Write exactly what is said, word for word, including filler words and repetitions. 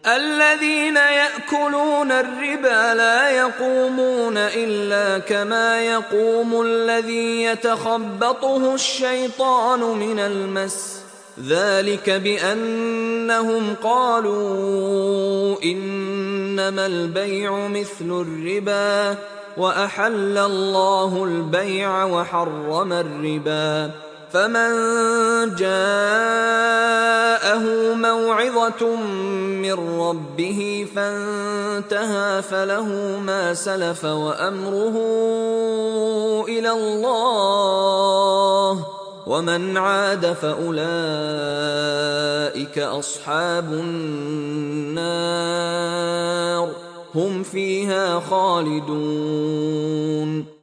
الذين يأكلون الربا لا يقومون إلا كما يقوم الذي يتخبطه الشيطان من المس، ذلك بأنهم قالوا إنما البيع مثل الربا وأحل الله البيع وحرم الربا. فمن جاءه موعظة من ربه فانتهى فله ما سلف وأمره إلى الله، ومن عاد فأولئك أصحاب النار هم فيها خالدون.